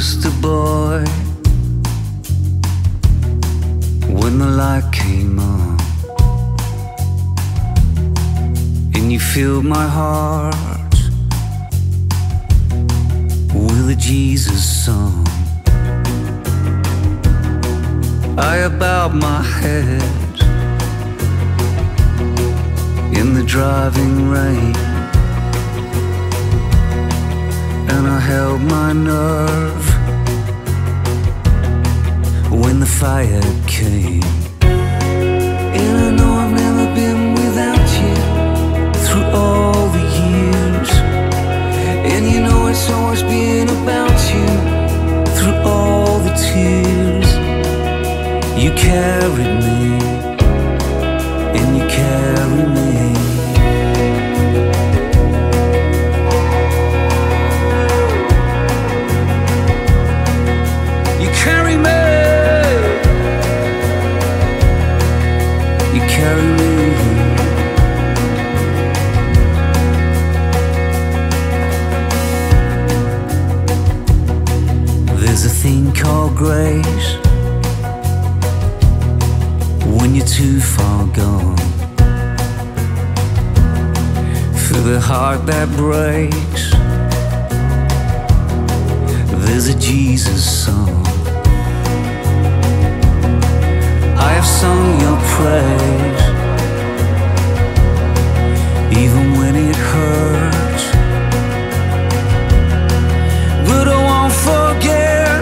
just a boy when the light came on and you filled my heart with a Jesus song. I bowed my head in the driving rain, and I held my nerve when the fire came. And I know I've never been without you through all the years, and you know it's always been about you through all the tears. You carried me, and you carry me. You carry me. You carry me. There's a thing called grace when you're too far gone. For the heart that breaks, there's a Jesus song. I have sung your praise even when it hurts, but I won't forget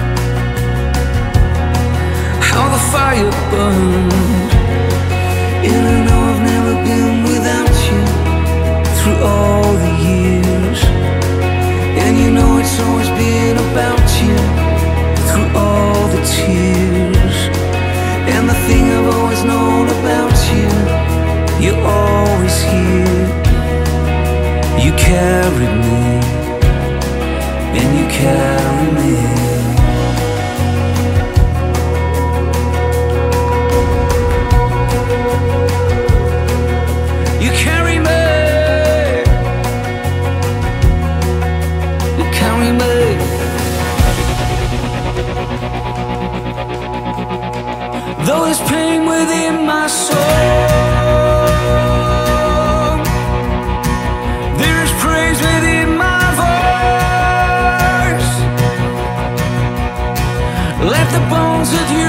how the fire burned. And I know I've never been without you through all the years, and you know it's always been about you through all the tears. And the thing I've always known about you, you're always here. You carried me, and you carry me. You carry me. You carry me. Though there's pain within my soul, there's praise within my voice. Let the bones of you